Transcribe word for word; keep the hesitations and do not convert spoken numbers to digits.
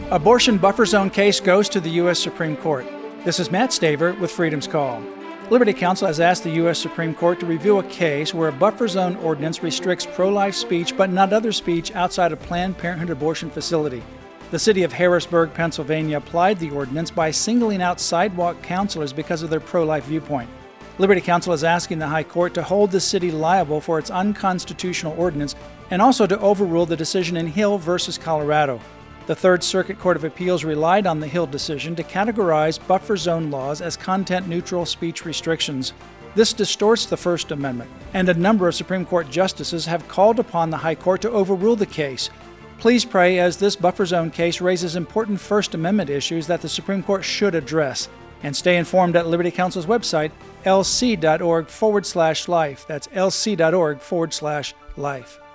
Abortion buffer zone case goes to the U S Supreme Court. This is Matt Staver with Freedom's Call. Liberty Counsel has asked the U S Supreme Court to review a case where a buffer zone ordinance restricts pro-life speech but not other speech outside a Planned Parenthood abortion facility. The city of Harrisburg, Pennsylvania applied the ordinance by singling out sidewalk counselors because of their pro-life viewpoint. Liberty Counsel is asking the High Court to hold the city liable for its unconstitutional ordinance and also to overrule the decision in Hill versus Colorado. The Third Circuit Court of Appeals relied on the Hill decision to categorize buffer zone laws as content-neutral speech restrictions. This distorts the First Amendment, and a number of Supreme Court justices have called upon the High Court to overrule the case. Please pray, as this buffer zone case raises important First Amendment issues that the Supreme Court should address. And stay informed at Liberty Counsel's website, lc.org forward slash life. That's lc.org forward slash life.